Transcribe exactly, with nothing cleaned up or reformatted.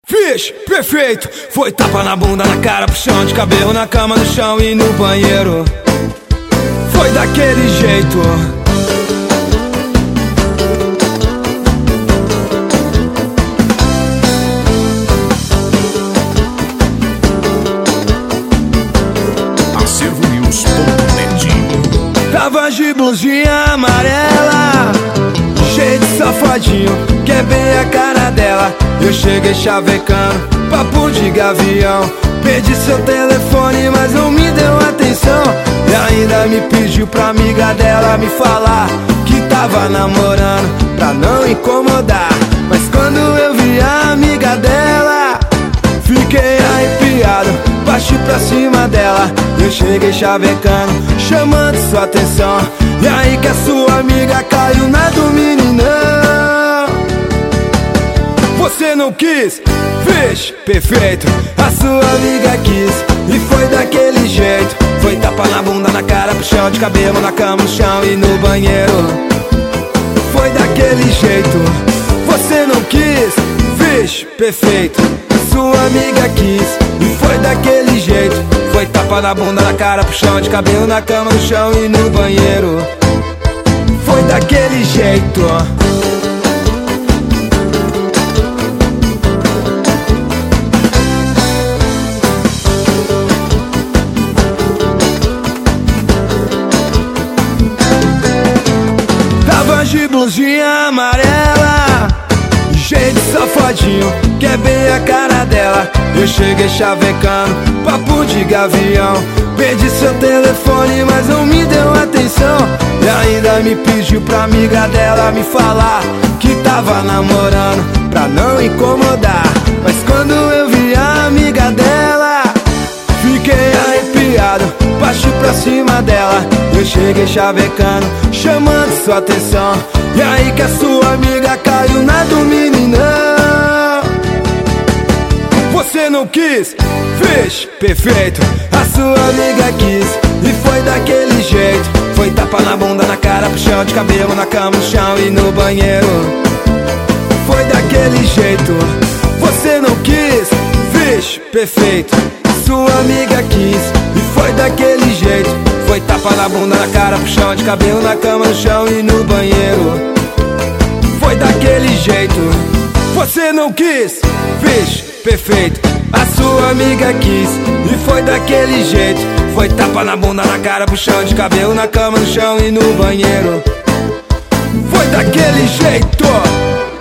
Fiz, perfeito. Foi tapa na bunda, na cara, puxão de cabelo, na cama, no chão e no banheiro. Foi daquele jeito. Acervo News ponto net. Tava de blusinha amarela, cheio de safadinho, que é bem a cara dela. Eu cheguei chavecando, papo de gavião. Pedi seu telefone, mas não me deu atenção. E ainda me pediu pra amiga dela me falar que tava namorando, pra não incomodar. Mas quando eu vi a amiga dela, fiquei arrepiado, baixi pra cima dela. Eu cheguei chavecando, chamando sua atenção. E aí que a sua amiga caiu na do meninão. Você não quis, fez, perfeito. A sua amiga quis, e foi daquele jeito. Foi tapa na bunda, na cara, puxão de cabelo, na cama, no chão e no banheiro. Foi daquele jeito. Você não quis, fez, perfeito. Sua amiga quis, e foi daquele jeito. Foi tapa na bunda, na cara, puxão de cabelo, na cama, no chão e no banheiro. Foi daquele jeito. Tava de blusinha amarela, cheio de safadinho, que é bem a cara dela. Eu cheguei chavecando, papo de gavião. Pedi seu telefone, mas não me deu atenção. E ainda me pediu pra amiga dela me falar que tava namorando, pra não incomodar. Mas quando eu vi a amiga dela, fiquei arrepiado, baixi pra cima dela. Eu cheguei chavecando, chamando sua atenção. E aí que a sua amiga caiu na do meninão. Você não quis, fez, perfeito. A sua amiga quis, e foi daquele jeito. Foi tapa na bunda, na cara, puxão de cabelo, na cama, no chão e no banheiro. Foi daquele jeito. Você não quis, fez, perfeito. Sua amiga quis, e foi daquele jeito. Foi tapa na bunda, na cara, puxão de cabelo, na cama, no chão e no banheiro. Foi daquele jeito. Você não quis, fez, perfeito. A sua amiga quis, e foi daquele jeito. Foi tapa na bunda, na cara, puxão de cabelo, na cama, no chão e no banheiro. Foi daquele jeito.